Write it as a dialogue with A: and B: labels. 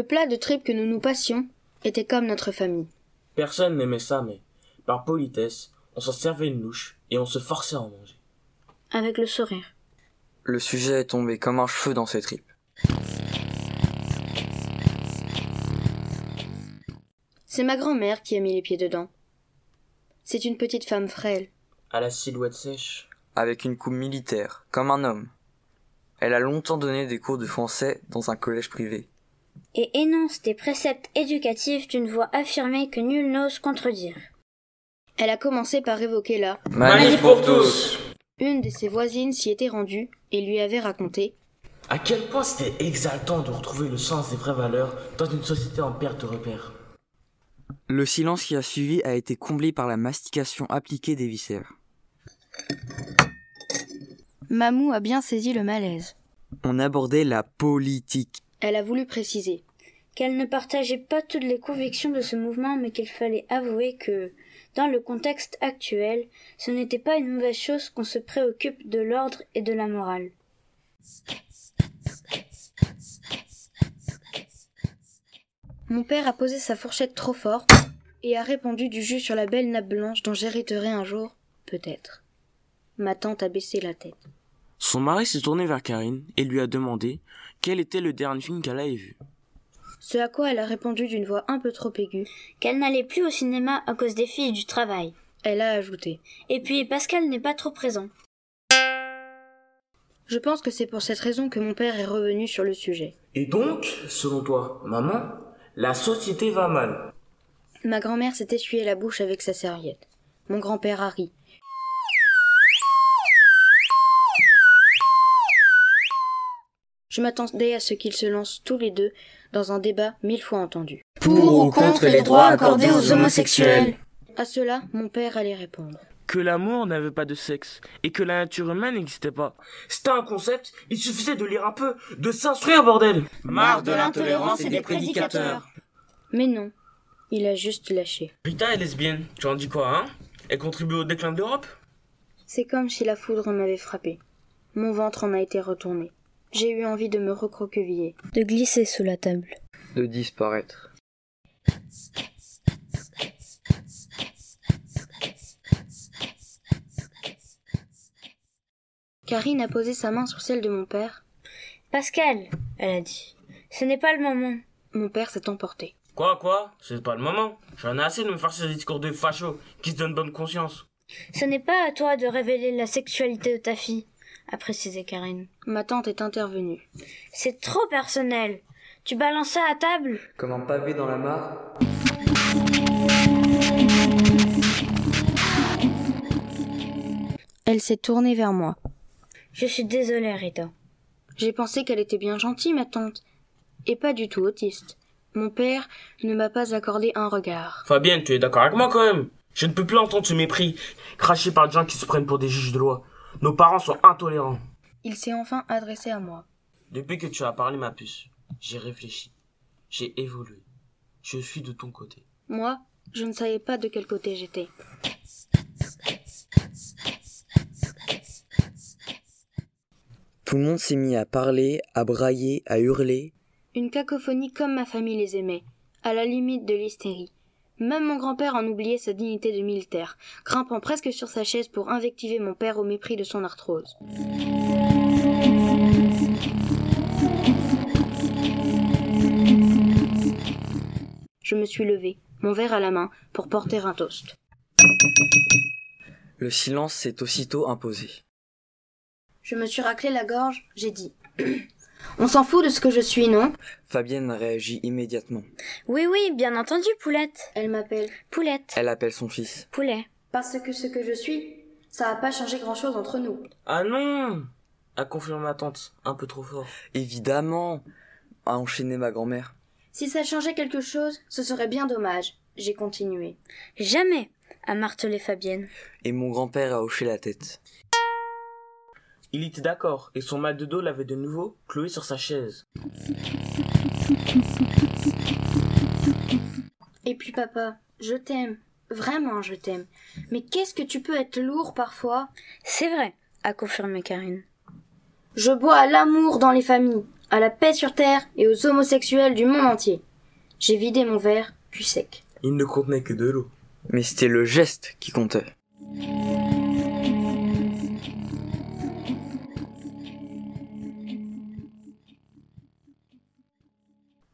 A: Le plat de tripes que nous nous passions était comme notre famille.
B: Personne n'aimait ça, mais par politesse, on s'en servait une louche et on se forçait à en manger.
A: Avec le sourire.
C: Le sujet est tombé comme un cheveu dans ses tripes.
A: C'est ma grand-mère qui a mis les pieds dedans. C'est une petite femme frêle.
B: À la silhouette sèche.
C: Avec une coupe militaire, comme un homme. Elle a longtemps donné des cours de français dans un collège privé.
D: Et énonce des préceptes éducatifs d'une voix affirmée que nul n'ose contredire.
A: Elle a commencé par évoquer la
B: Manif pour tous.
A: Une de ses voisines s'y était rendue et lui avait raconté
B: À quel point c'était exaltant de retrouver le sens des vraies valeurs dans une société en perte de repères.
C: Le silence qui a suivi a été comblé par la mastication appliquée des viscères.
A: Mamou a bien saisi le malaise.
C: On abordait la politique.
A: Elle a voulu préciser
D: qu'elle ne partageait pas toutes les convictions de ce mouvement, mais qu'il fallait avouer que, dans le contexte actuel, ce n'était pas une mauvaise chose qu'on se préoccupe de l'ordre et de la morale.
A: Mon père a posé sa fourchette trop fort et a répandu du jus sur la belle nappe blanche dont j'hériterai un jour, peut-être. Ma tante a baissé la tête.
B: Son mari s'est tourné vers Karine et lui a demandé quel était le dernier film qu'elle avait vu.
A: Ce à quoi elle a répondu d'une voix un peu trop aiguë
D: qu'elle n'allait plus au cinéma à cause des filles et du travail.
A: Elle a ajouté
D: Et puis Pascal n'est pas trop présent.
A: Je pense que c'est pour cette raison que mon père est revenu sur le sujet.
B: Et donc, selon toi, maman, la société va mal.
A: Ma grand-mère s'est essuyé la bouche avec sa serviette. Mon grand-père a ri. Je m'attendais à ce qu'ils se lancent tous les deux dans un débat 1000 fois entendu.
E: Pour ou contre les droits accordés aux homosexuels.
A: À cela, mon père allait répondre.
B: Que l'amour n'avait pas de sexe et que la nature humaine n'existait pas. C'était un concept, il suffisait de lire un peu, de s'instruire, bordel.
E: Marre de l'intolérance et des prédicateurs.
A: Mais non, il a juste lâché.
B: Rita est lesbienne, tu en dis quoi, hein? Elle contribue au déclin de l'Europe?
A: C'est comme si la foudre m'avait frappé. Mon ventre en a été retourné. J'ai eu envie de me recroqueviller, de glisser sous la table,
C: de disparaître.
A: Karine a posé sa main sur celle de mon père.
D: Pascal, elle a dit, ce n'est pas le moment.
A: Mon père s'est emporté.
B: Quoi? C'est pas le moment. J'en ai assez de me faire ces discours de facho qui se donnent bonne conscience.
D: Ce n'est pas à toi de révéler la sexualité de ta fille, a précisé Karine.
A: Ma tante est intervenue.
D: C'est trop personnel. Tu balances ça à table?
C: Comme un pavé dans la mare.
A: Elle s'est tournée vers moi.
D: Je suis désolée, Rita.
A: J'ai pensé qu'elle était bien gentille, ma tante, et pas du tout autiste. Mon père ne m'a pas accordé un regard.
B: Fabienne, tu es d'accord avec moi quand même? Je ne peux plus entendre ce mépris, craché par des gens qui se prennent pour des juges de loi. Nos parents sont intolérants.
A: Il s'est enfin adressé à moi.
B: Depuis que tu as parlé, ma puce, j'ai réfléchi. J'ai évolué. Je suis de ton côté.
A: Moi, je ne savais pas de quel côté j'étais.
C: Tout le monde s'est mis à parler, à brailler, à hurler.
A: Une cacophonie comme ma famille les aimait, à la limite de l'hystérie. Même mon grand-père en oubliait sa dignité de militaire, grimpant presque sur sa chaise pour invectiver mon père au mépris de son arthrose. Je me suis levée, mon verre à la main, pour porter un toast.
C: Le silence s'est aussitôt imposé.
A: Je me suis raclé la gorge, j'ai dit « On s'en fout de ce que je suis, non ?»
C: Fabienne réagit immédiatement.
D: Oui, bien entendu, Poulette.
A: Elle m'appelle
D: Poulette.
C: Elle appelle son fils.
D: Poulet.
A: Parce que ce que je suis, ça n'a pas changé grand-chose entre nous.
B: Ah non, a confirmé ma tante, un peu trop fort.
C: Évidemment, a enchaîné ma grand-mère.
A: Si ça changeait quelque chose, ce serait bien dommage. J'ai continué.
D: Jamais, a martelé Fabienne.
C: Et mon grand-père a hoché la tête.
B: Il était d'accord, et son mal de dos l'avait de nouveau cloué sur sa chaise.
A: Et puis papa, je t'aime. Vraiment, je t'aime. Mais qu'est-ce que tu peux être lourd parfois?
D: C'est vrai, a confirmé Karine.
A: Je bois à l'amour dans les familles. à la paix sur Terre et aux homosexuels du monde entier. J'ai vidé mon verre, cul sec.
B: Il ne contenait que de l'eau.
C: Mais c'était le geste qui comptait.